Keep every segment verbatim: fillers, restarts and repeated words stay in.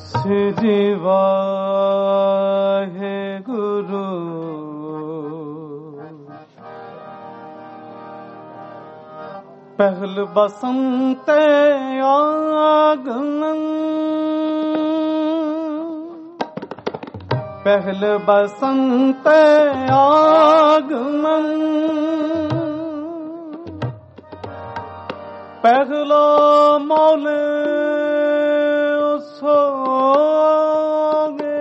ਸ੍ਰੀ ਵਾਹਿਗੁਰੂ ਪਹਿਲ ਬਸੰਤ ਆਗਮਨ ਪਹਿਲ ਬਸੰਤ ਆਗਮਨ ਪਹਿਲਾ ਮੌਲੇ ਸੋਗੇ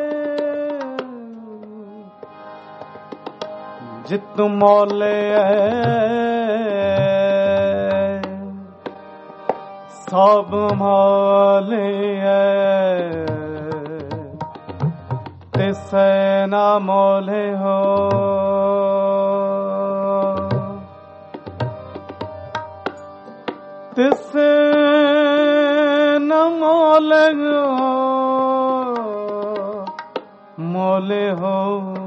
ਜਿਤ ਮੌਲੇ ਸਭ ਮੌਲੇ ਤਿਸੈ ਨਾ ਮੌਲੇ ਹੋ ਤਿਸੈ ਨਾ ਮੌਲੇ ਹੋ ਮੌਲੇ ਹੋ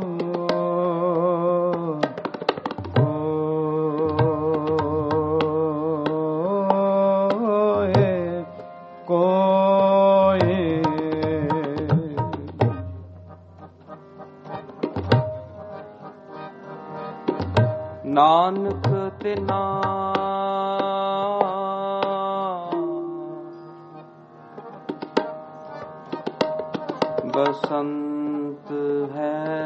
ਨਾਨਕ ਤੇ ਨਾਮ ਬਸੰਤ ਹੈ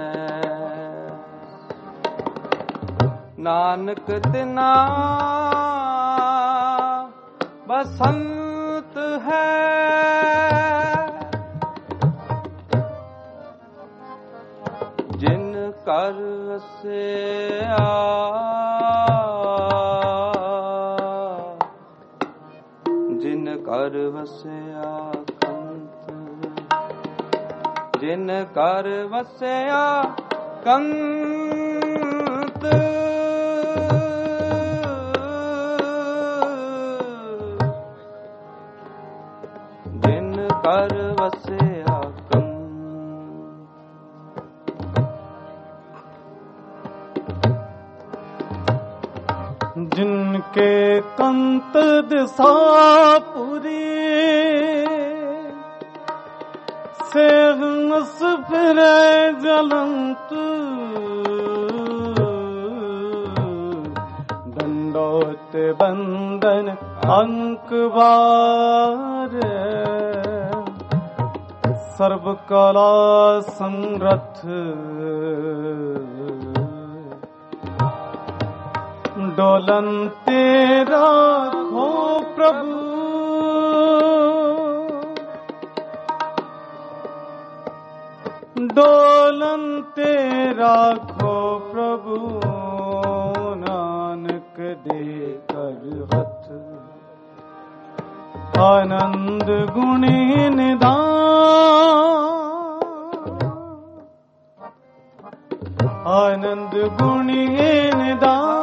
ਨਾਨਕ ਤੇ ਨਾਮ ਬਸੰਤ ਹੈ ਜਿਨ ਕਰ ਵਸਿਆ ਜਿਨ ਕਰ ਵਸਿਆ ਕੰਤ ਜਿਨ ਕਰ ਵਸਿਆ ਕੰਤ ਜਿਨ ਕਰ ਵਸਿਆ जिनके कंत दिशा पुरी से हंस फिरे जलंत दंडोत बंदन अंक बार सर्व कला संरथ डोलन तेरा हो प्रभु डोलन तेरा खो प्रभु नानक दे कर हथ आनंद गुणी निदान आनंद गुणी निदान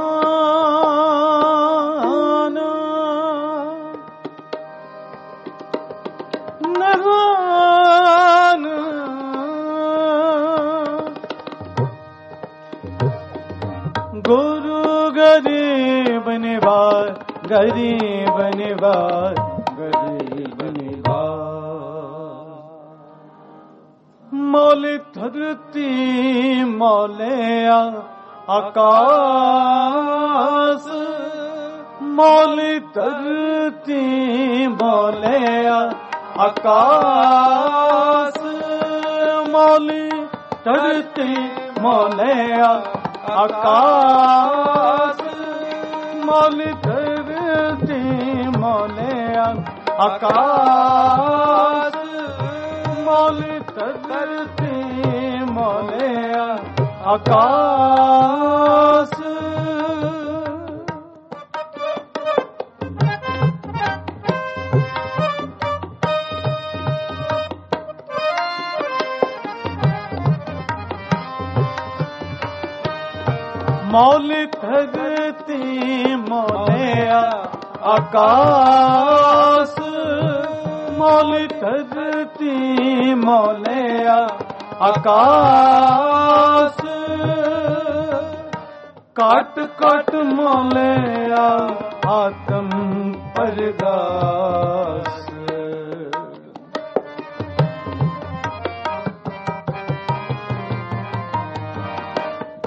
गुरु गरीब निवार गरीब निवार गरीब निवार मौले धरती मौले आकाश मौले धरती मौले आकाश मौले धरती मौले आकाश मौले धरती मौले आकाश मौले धरती मौले आकाश मौले धरती मौले आकाश मौले धरती मौले आकाश काट काट मौले आत्म परगास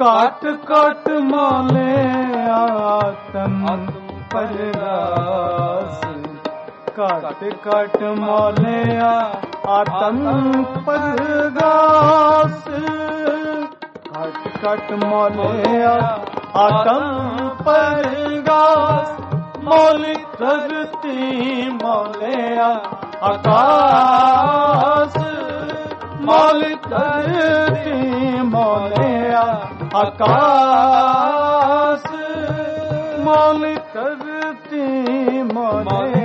काट काट मोले आत्म परगास काट काट मोले आत्म परगास काट काट मोले आत्म परगास मोली धरती मोले आकाश मोली धरती मोले आकाश मोली धरती मोले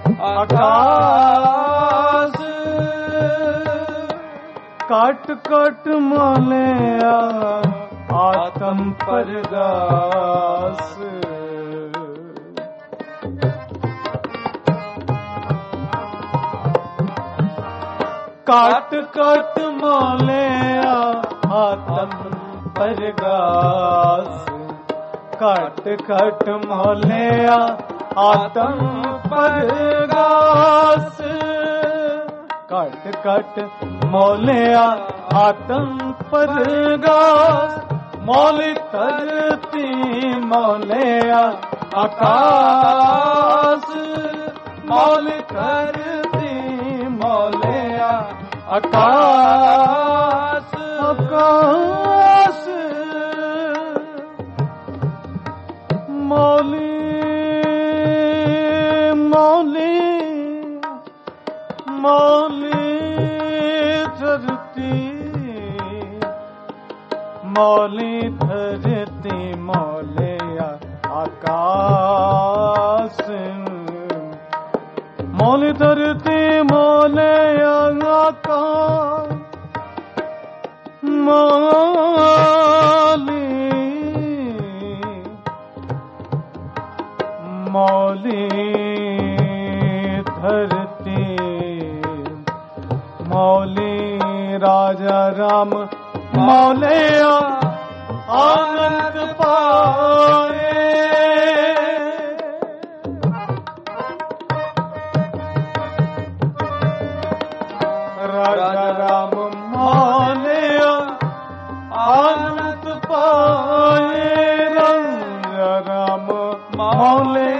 आकाश काट काट मोले आत्म परगास काट काट मोले आत्म परगास काट काट मोले आत्म परगास काट काट मोले आत्म परगास मोली धरती मोले आकाश मोली धरती मोले आकाश आकाश मौली मौली मौली धरती मौली धरती मौले आकाश मौली धरती मौले आकाश मौली मौली धरती मौली राजा राम मौले आनंद पाए राजा राम मौले आनंद पाए राजा राम मौले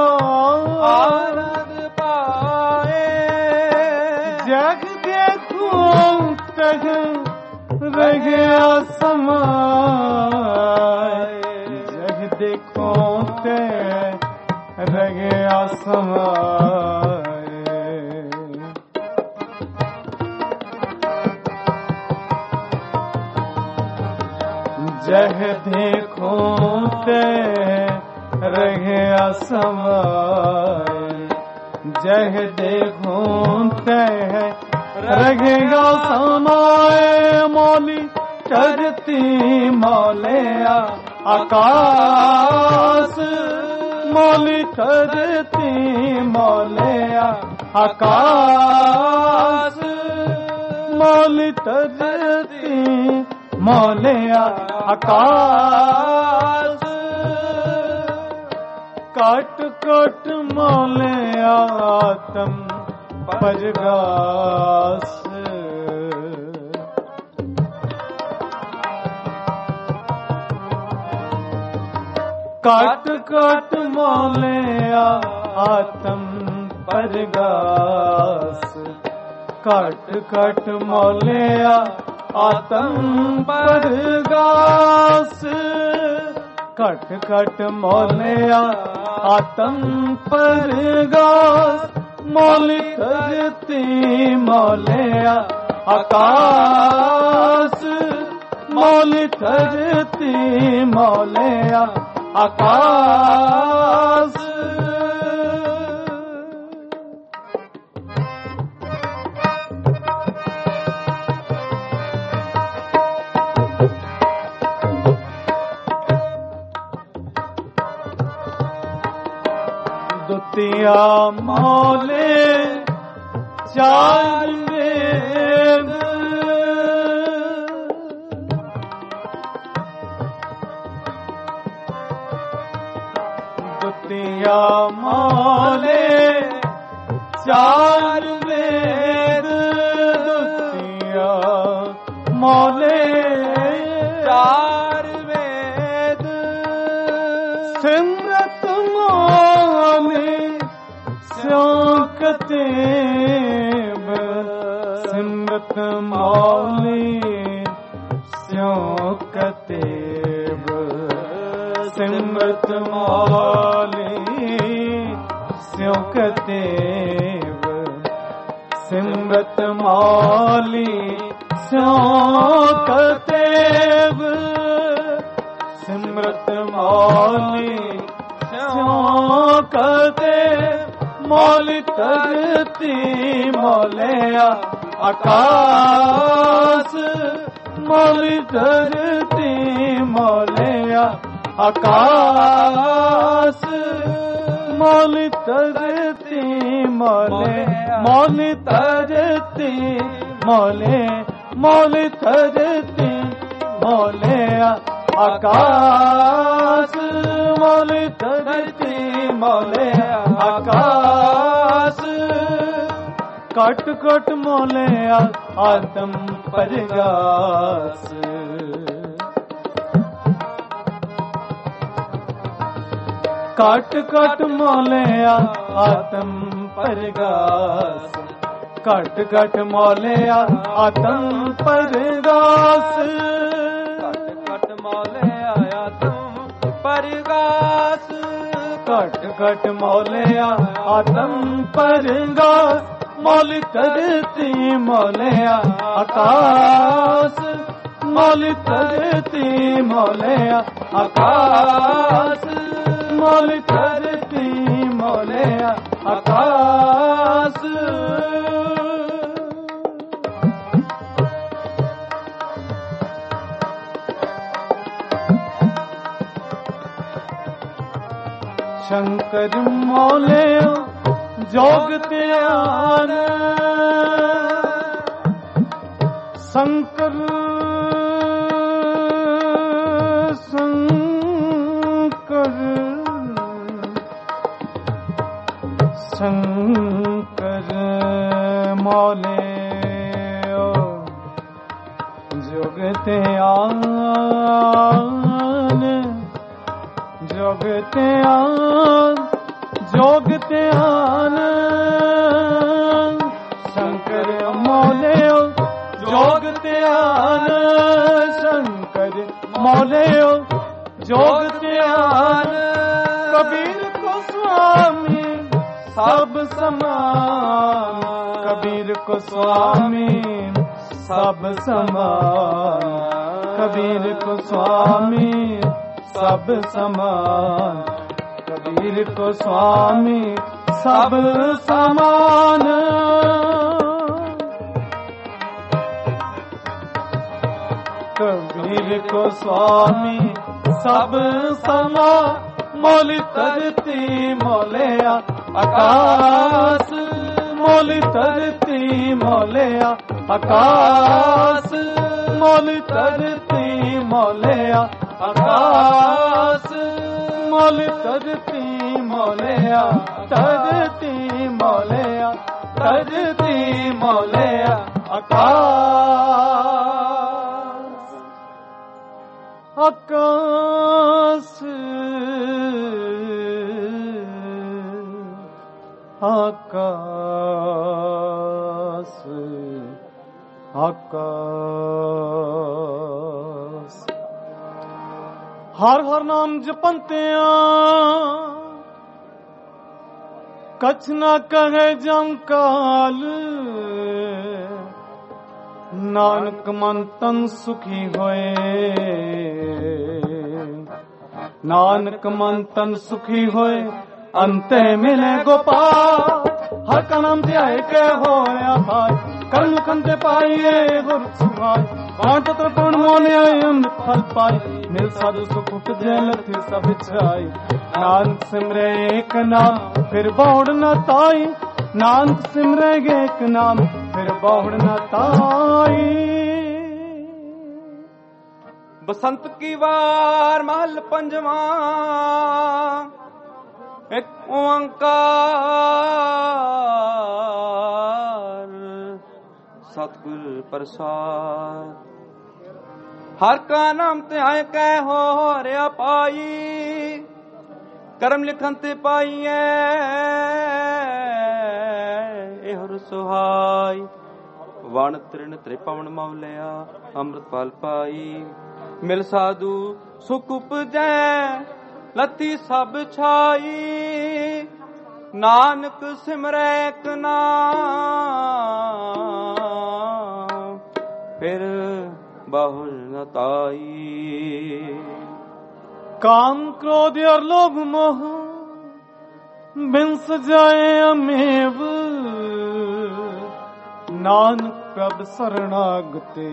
आनंद पाए जग देखो तग रह गया समाए जग देखो ते रह गया समाए जह देखो ते रह गया समाए जह देखो ते रगेगा समाए मौली धरती मौले आकाश मौली धरती मौले आकाश मौली धरती मौले आकाश काट काट मौले आत्म परगास काट काट मौले आत्म परगास काट काट मौले आत्म परगास काट काट मौले आत्म परगास मौली धरती मौले आकाश मौली धरती मौले आकाश दुतिया मौले चार वेद दुतिया मौले चार वेद दुतिया मौले चार ਸਿਮਰਤ ਮੌਲੀ ਸਿਉ ਕਤੇਬ ਸਿਮਰਤ ਮੌਲੀ ਸਿਉ ਕਤੇਬ ਸਿਮਰਤ ਮੌਲੀ ਸਿਉ ਕਤੇਬ ਸਿਮਰਤ ਮੌਲੀ ਸਿਉ ਕਤੇਬ ਮੌਲੀ ਧਰਤੀ ਮੌਲਿਆ ਆਕਾਸ ਮੌਲੀ ਧਰਤੀ ਮੌਲਿਆ ਆਕਾਸ ਮੌਲੀ ਧਰਤੀ ਮੌਲੇ ਮੌਲੀ ਧਰਤੀ ਮੌਲੇ ਮੌਲੀ ਧਰਤੀ ਮੌਲਿਆ ਆਕਾਸ ਮੌਲੀ ਧਰਤੀ ਮੌਲਿਆ ਆਕਾਸ ਕਟ ਕਟ ਮੌਲਿਆ ਆਤਮ ਪਰਗਾਸ ਕਟ ਕਟ ਮੌਲਿਆ ਆਤਮ ਪਰਗਾਸ ਕਟ ਕਟ ਮੌਲਿਆ ਆਤਮ ਪਰਗਾਸ ਘਟ ਘਟ ਮੌਲਿਆ ਆਤਮ ਪਰਗਾਸ ਘਟ ਘਟ ਮੌਲਿਆ ਆਤਮ ਪਰਗਾਸ ਮੌਲੀ ਧਰਤੀ ਮੌਲਿਆ ਆਕਾਸ ਮੌਲੀ ਧਰਤੀ ਮੌਲਿਆ ਆਕਾਸ ਮੌਲੀ ਧਰਤੀ ਮੌਲਿਆ ਆਕਾਸ ਸ਼ੰਕਰ ਮੌਲਿਆ ਜੋਗ ਧਿਆਨ ਸ਼ੰਕਰ ਸ਼ੰਕਰ ਸ਼ੰਕਰ ਮੌਲਿਆ ਜੋਗ ਧਿਆਨ ਜੋਗ ਧਿਆਨ ਜੋਗ ਧਿਆਨ ਸ਼ੰਕਰ ਮੌਲਿਓ ਜੋਗ ਧਿਆਨ ਸ਼ੰਕਰ ਮੌਲਿਓ ਜੋਗ ਧਿਆਨ ਕਬੀਰ ਕੋ ਸੁਆਮੀ ਸਭ ਸਮਾਨ ਕਬੀਰ ਕੋ ਸੁਆਮੀ ਸਭ ਸਮਾਨ ਕਬੀਰ ਕੋ ਸੁਆਮੀ ਸਭ ਸਮਾਨ ਕਬੀਰ ਕੋ ਸੁਆਮੀ ਸਭ ਸਮਾਨ ਕਬੀਰ ਕੋ ਸੁਆਮੀ ਸਭ ਸਮਾਨ ਮੌਲੀ ਧਰਤੀ ਮੌਲਿਆ ਆਕਾਸ ਮੌਲੀ ਧਰਤੀ ਮੌਲਿਆ ਆਕਾਸ ਮੌਲੀ ਧਰਤੀ ਮੌਲਿਆ ਆਕਾਸ ਮੌਲੀ ਧਰਤੀ ਮੌਲਿਆ ਧਰਤੀ ਮੌਲਿਆ ਧਰਤੀ ਮੌਲਿਆ ਆਕਾਸ ਆਕਾਸ ਆਕਾਸ ਆਕਾਸ ਹਰ ਹਰ ਨਾਮ ਜਪੰਤਿਆਂ ਕਛ ਨਾ ਕਹੇ ਜਮ ਕਾਲ ਨਾਨਕ ਮਨ ਤਨ ਸੁਖੀ ਹੋਏ ਨਾਨਕ ਮਨ ਤਨ ਸੁਖੀ ਹੋਏ ਅੰਤੇ ਮਿਲੇ ਗੋਪਾਲ ਹਰ ਕਾ ਨਾਮ ਧਿਆਏ ਕੇ ਹੋਇਆ ਭਾਈ ਕਰਨ ਕੰਤੇ ਪਾਈਏ ਗੁਰ ਸੁਭਾਈ ਕਾਂਟ ਤਰ ਪਉਣ ਮੋਨਿਆ ਅੰਮ੍ਰਿਤ ਫਲ ਪਾਈ ਮਿਲ ਸਾਧੂ ਸੁਖ ਉਪਜੈ ਲਥਿ ਸਭ ਛਾਈ ਨਾਨਕ ਸਿਮਰੇ ਏਕ ਨਾਮ ਫਿਰ ਬੌੜ ਨ ਤਾਈ ਨਾਨਕ ਸਿਮਰੇ ਏਕ ਨਾਮ ਫਿਰ ਬੌੜ ਨ ਤਾਈ ਬਸੰਤ ਕੀ ਵਾਰ ਮਹਲ ਪੰਜਵਾਂ ਇੱਕ ਓੰਕਾਰ ਸਤਿਗੁਰ ਪ੍ਰਸਾਦ ਹਰ ਕਾ ਨਾਮ ਧਿਆਏ ਕੈ ਹੋ ਰਿਆ ਪਾਈ ਕਰਮ ਲਿਖਨ ਤੇ ਪਾਈਐ ਇਹ ਸੁਹਾਈ वण तृण त्रिपवन मवलिया अमृतपाल पाई। मिल साधु सुख उपजै लती सब छाई। नानक सिमरै एक नाम फिर बहुल न ताई। काम क्रोध और लोभ मोह बिंस जाए अमेव। नानक प्रभ शरणागते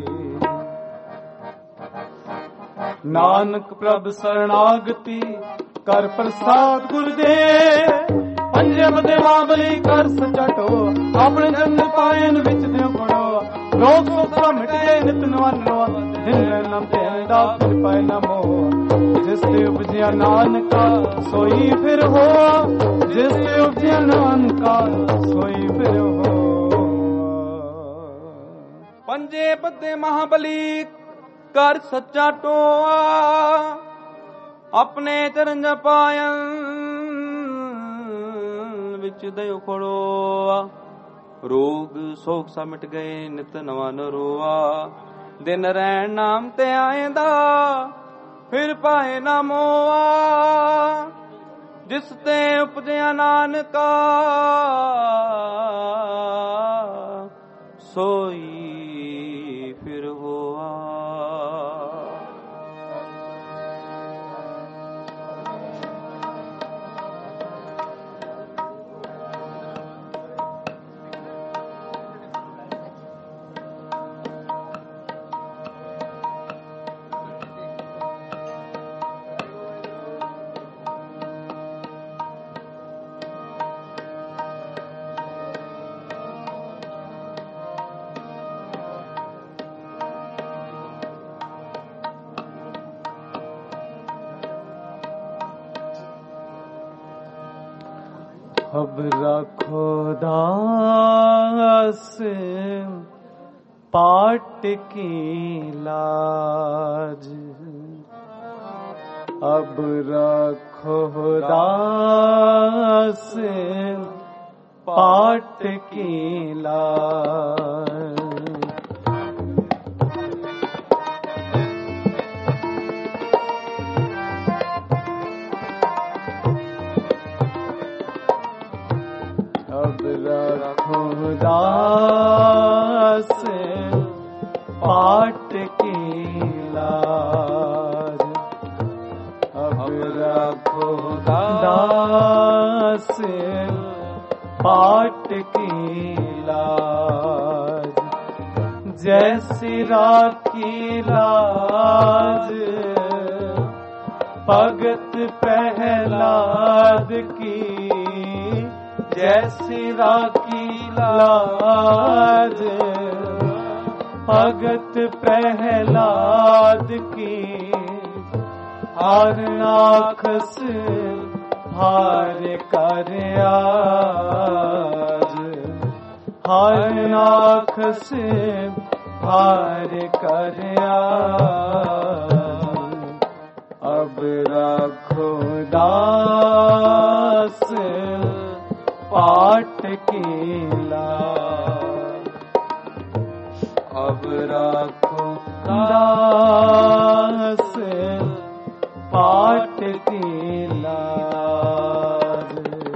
नानक प्रभ शरणागति कर प्रसाद गुरुदेव। पंजे बदे महाबली कर सचटो अपने जन्म पायन विच देव पड़ो। रोग सोसा मिटे नित नवानो दिन नम तेंदा फिर पाए नमो। जिससे उपजिया नानका सोई फिर हो। जिससे उपजिया नानका सोई फिर हो। पंजे बदे महाबली कर सच्चा टोआ अपने चरण पायन विच दयो खड़ोआ। रोग सोख सा मिट गए नित नवा न रोआ। दिन रैन नाम ते आएंदा फिर पाए ना मोआ। जिस ते उपजया नानका सोई फिर होआ। अब रखो दास पाट की लाज। अब रखो दास पाट की लाज। अब रखो दास पाट की लाज। अब रखो दास पाट की लाज। जैसी राखी लाज भगत प्रहलाद की। जैसी राखी लाज भगत प्रहलाद की। हर नाखस हार कर आज। हर नाखस हार कर आज। अब रखो दास पाट की लाज। अब रखो दास पाट की लाज।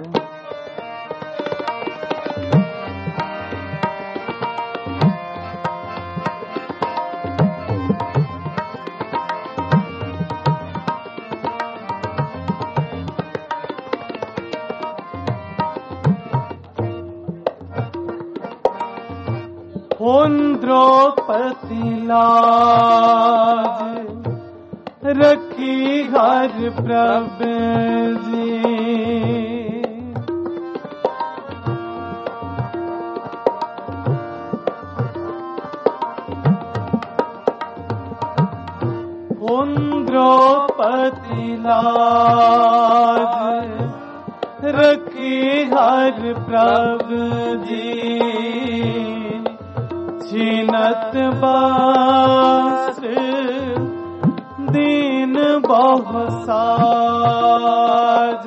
उन द्रौपदी लाज रखी हर प्रभ जी। उन द्रौपदी लाज रखी हर प्रभ जी। छीनत वस्त्र दीन बहुसाज।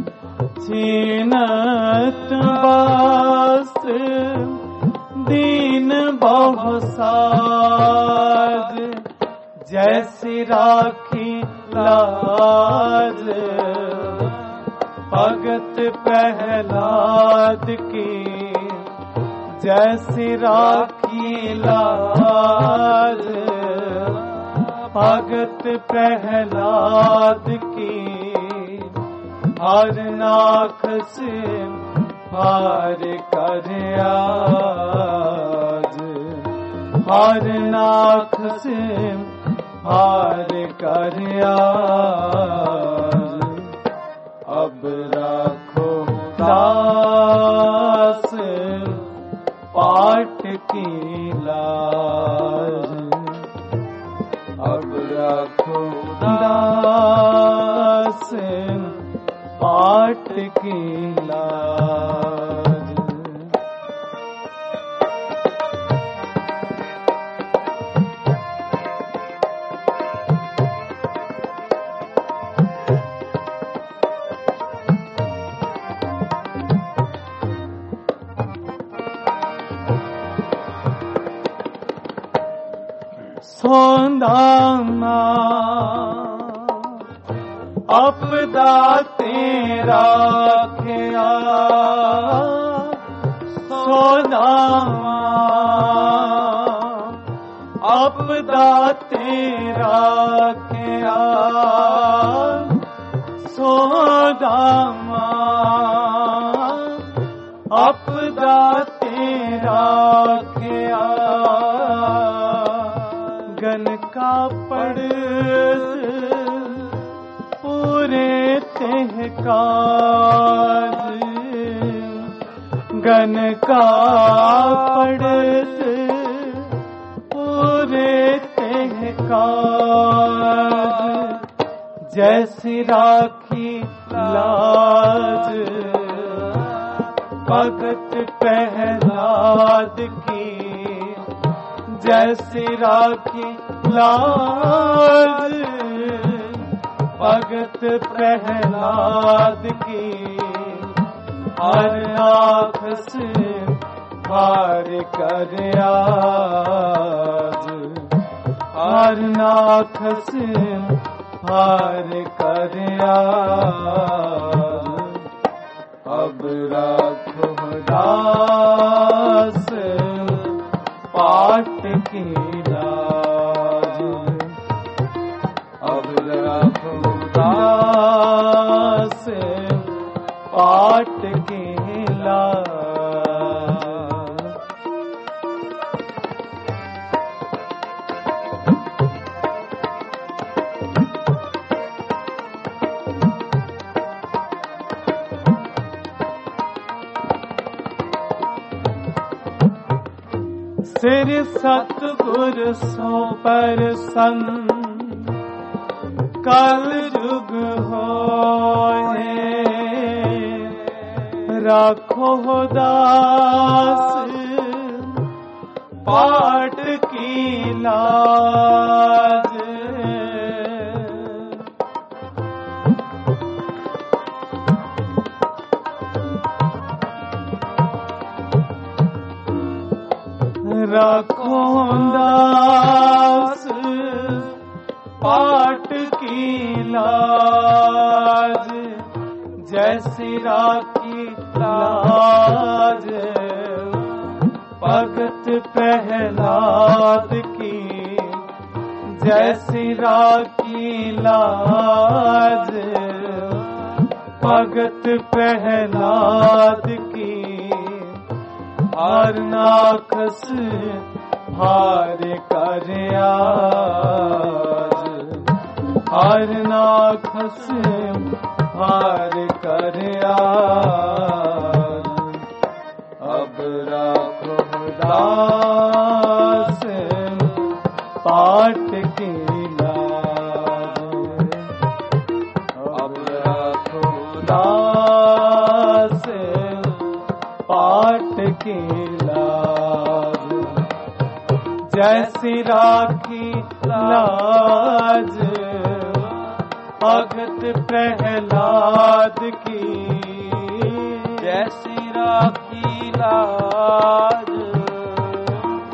छीनत वस्त्र दीन बहु साज, जैसी राखी लाज, भगत प्रहलाद की जैसी राखी लाज, भगत प्रहलाद की हर नाख से हार कर आज, हर नाख से हार कर आज। अब राखो दास पाठ की लाज, अब राखो दास पाठ की लाज। सोंदाना अपदा तेरा ख्या, सोदामा अपदा तेरा ख्या, सोदामा अपदा तेरा ख्या। गन का पड़ पूरे तेह काज, गन का पड़त पूरे तेह काज, जैसी राखी लाज, भगत प्रहलाद की जैसी राखी लाज, भगत प्रहलाद की हर नाख से हार कर आज, हर नाख से हार कर आज। अब राखो दास पाठ की लाज, अब राखो दास पाठ की लाज। सिर सतगुर सो परसन कल जुग होए, राखो दास पाठ की लाज, राखो दास पाठ की लाज, जैसी राखी लाज, भगत प्रहलाद की जैसी राखी लाज, भगत प्रहलाद की हर नाख से हार कर आज, हर नाख से हार कर आज। अब राखो दास पाठ की लाज, अब राखो दास पाठ की लाज, जैसी राखी लाज, भगत प्रहलाद की जैसी राखी लाज,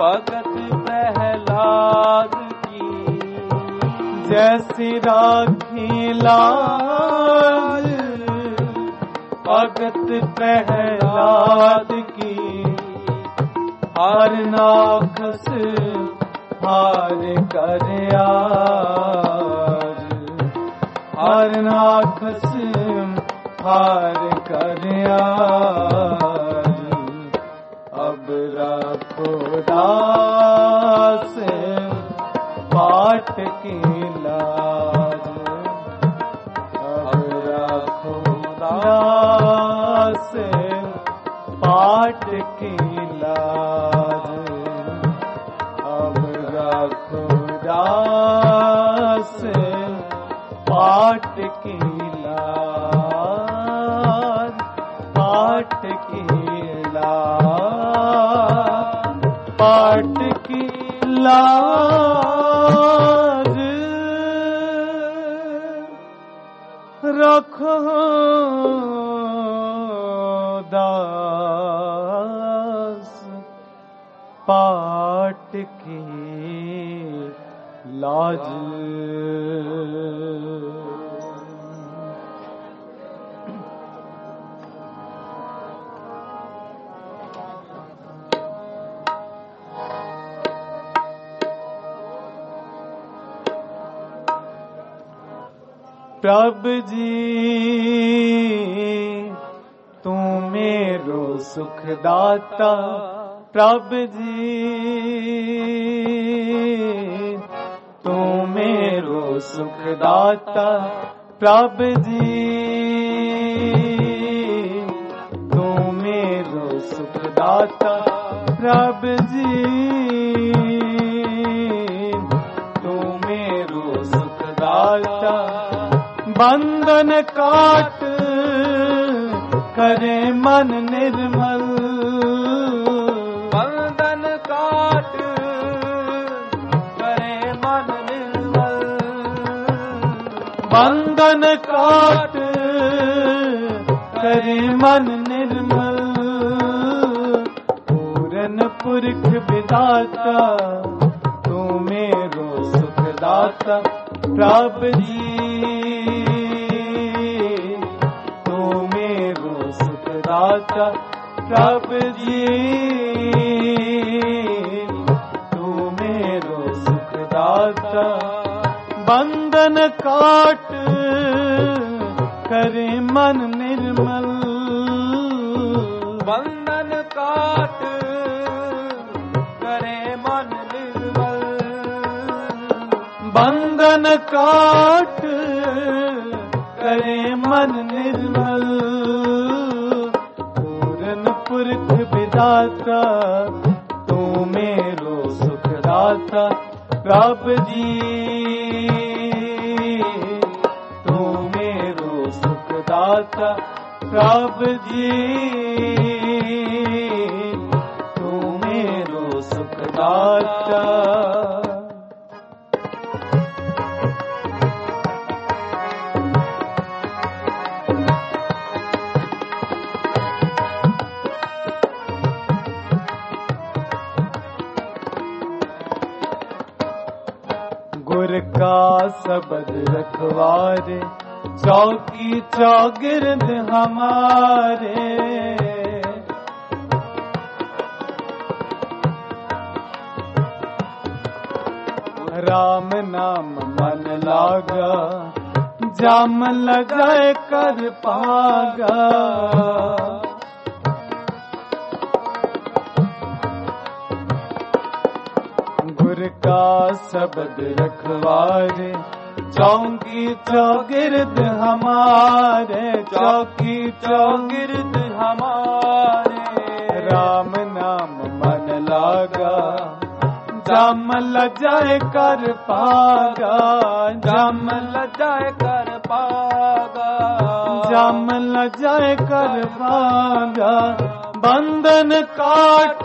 भगत प्रहलाद की जैसी राखी लाज भगत प्रहलाद की हर नाखस हार कर आज हर नाखस हार कर आज अब राखो दास पाट की लाज अब राखो दास पाट की लाज अब राखो दास पाट की लाज पाट की लाज पाट की लाज रखो दास पाट की लाज। प्रभु जी तू मेरो सुखदाता प्रभु जी तू मेरो सुखदाता प्रभु जी तू मेरो सुखदाता प्रभु जी तू मेरो सुखदाता बंधन काट करे मन निर्मल बंधन काट करे मन निर्मल बंधन काट करे मन निर्मल पूरन पुरख विदाता तू मेरो सुखदाता प्रभु जी दाता प्रभु जी तू मेरो सुखदाता बंधन काट करे मन निर्मल बंधन काट करे मन निर्मल बंधन काट करे मन निर्मल पुरख विदाता तू मेरो सुखदाता प्रभु जी तू मेरो सुखदाता प्रभु जी तू मेरो सुखदाता गुर का शब्द रखवारे चौकी चौगिर्द हमारे राम नाम मन लागा जाम लगाए कर पागा गुर का शब्द रखवारे चौकी चौगिर्द हमारे चौकी चौगिर्द हमारे राम नाम मन लागा जाम लजाए कर पागा जाम लजाए कर पागा जाम लजाए कर पागा बंधन काट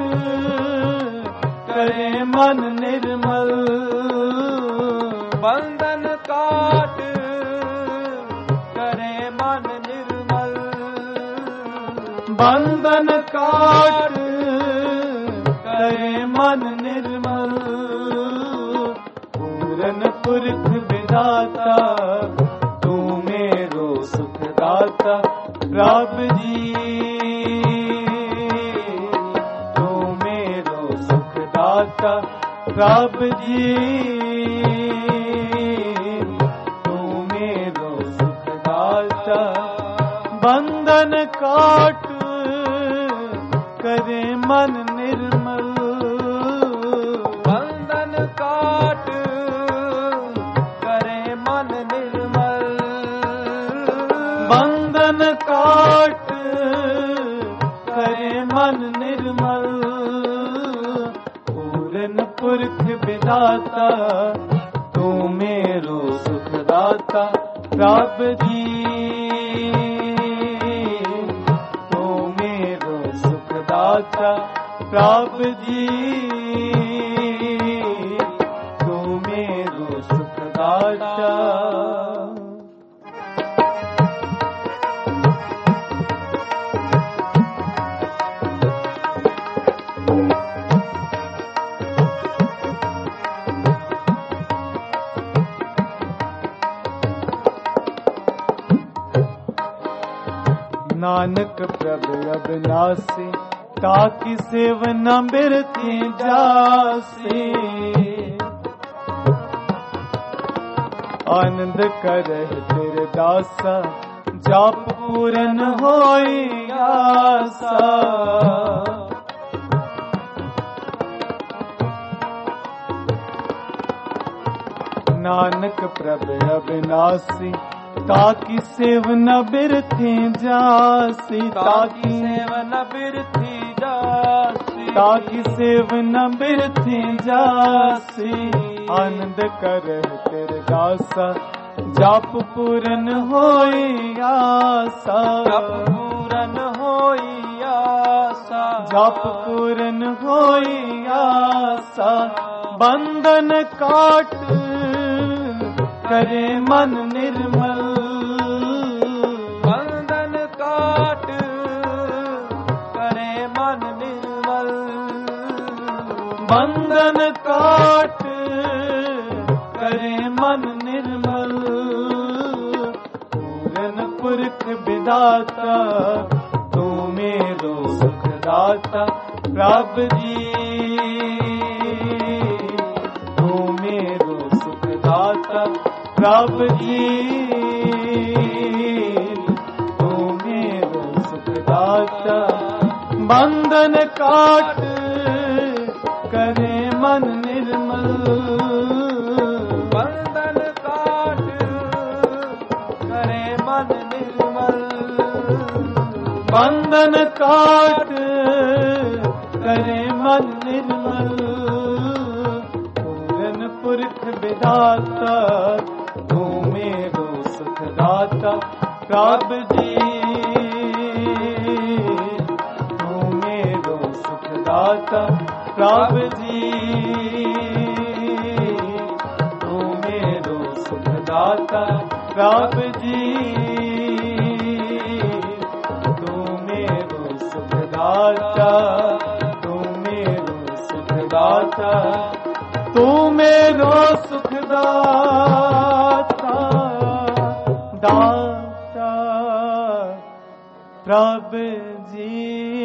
करे मन निर्मल बंधन काट करे मन निर्मल बंधन काट करे मन निर्मल पूरन पुरख विधाता तू मेरो सुखदाता प्रभु जी तू मेरो सुखदाता प्रभु जी तू मेरो सुखदाता बंधन काट करे मन निर्मल बंधन काट करे मन निर्मल बंधन काट करे मन निर्मल पूरन पुरख विधाता तू मेरो सुखदाता प्रभु जी तू मेरो सुखदाता प्रभु जी तू मेरो सुखदाता नानक प्रभु अविनाशी ताकि सेवन बिरती जासी आनंद करह तेरे दासा जाप पूरन होई आसा नानक प्रभु अविनाशी ताकि सेवन बिरथी जासी ताकि सेवन बिरथी जासी ताकि सेवन बिरथी जासी आनंद करह तेरे दासा जाप पूरन होई आसा जप पूरन होई आसा जाप पूरन होई आसा बंधन काट करे मन निर्मल बंधन काट करे मन निर्मल बंधन काट करे मन निर्मल पूरन पुरख विधाता तू मेरो सुखदाता प्रभु जी तू मेरो सुखदाता प्रभु जी तू मेरो सुखदाता बंधन काट करे मन निर्मल बंधन काट करे मन निर्मल बंधन काट करे मन निर्मल पूरन पुरख विधाता तू मेरो सुखदाता प्रभु जी तू मेरो सुखदाता प्रभु जी तू मेरो सुखदाता प्रभु जी तू मेरो सुखदाता तू मेरो सुखदाता तू मेरो सुखदाता दाता प्रभु जी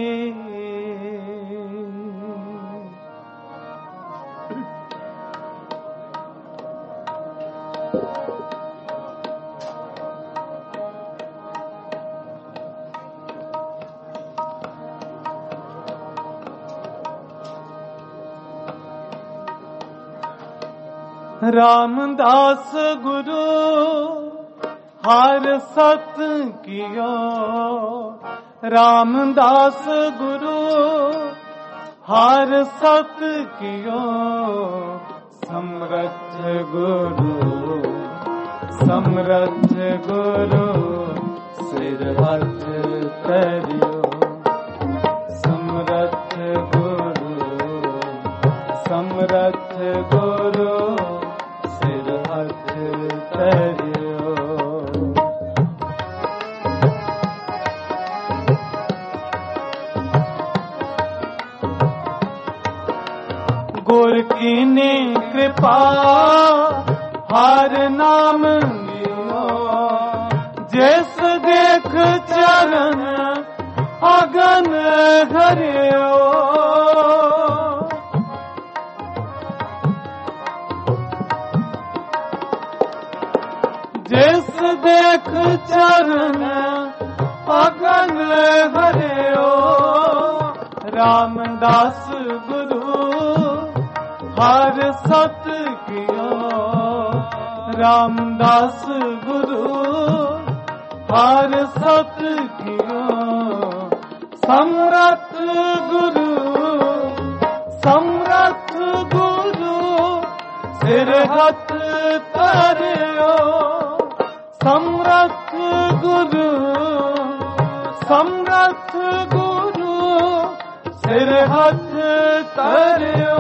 रामदास गुरु हर सत कियो रामदास गुरु हर सत कियो समरथ गुरु समरथ गुरु सिर हथ करियो समरथ गुरु समरथ गुरु सिर हथ करियो गुर कीनी कृपा हर नाम लियो, जिस देख चरण अगन हरियो। जिस देख चरण अगन हरियो, रामदास गुरु हर सत कियो, रामदास गुरु हर सत कियो। समरथ गुरु समरथ गुरु सिर हथ तरियो, समरथ गुरु समरथ गुरु सिर हथ तरियो।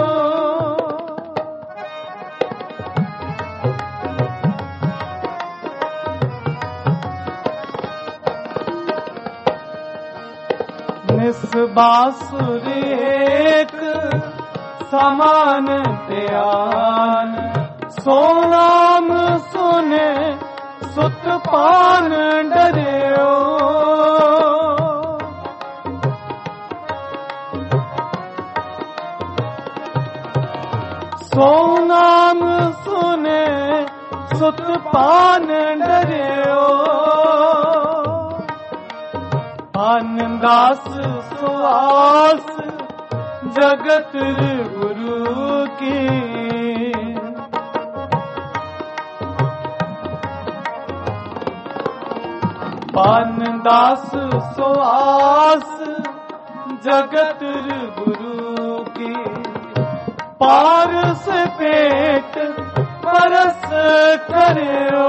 निस बासुर एक समान ध्यान, सो नाम सुने सुत पान डरियो। सो नाम सुने सुत पान डरियो, आनंदास सुआस जगत गुरु की। आनंदास सुआस जगत गुरु की। पारस पेट परस करियो,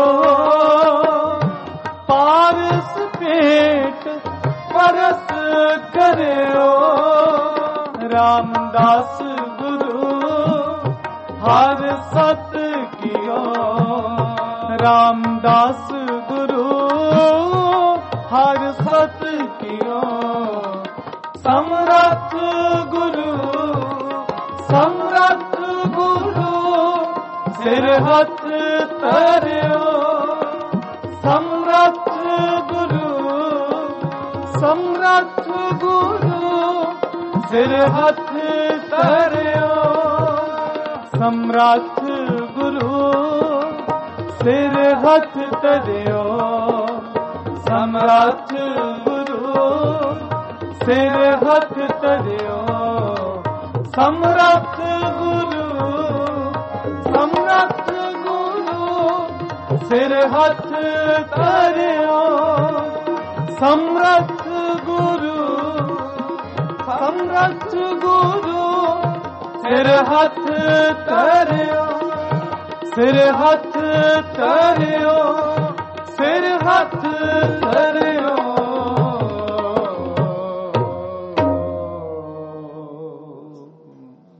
पारस पेट परस करियो। रामदास गुरु हर सत कियो, रामदास गुरु हर सत कियो। समरथ गुरु समरथ गुरु सिर हथ तरियो, समरथ गुरु समरथ गुरु सिर हथ तरियो। समरथ गुरु सिर हथ तरियो, समरथ गुरु सिर हथ तरियो। समरथ गुरु समरथ गुरु सिर हथ तरियो, समरथ गुरु समरथ गुरु सिर हथ तरियो, सिर हथ तरियो, सिर हथ तरियो।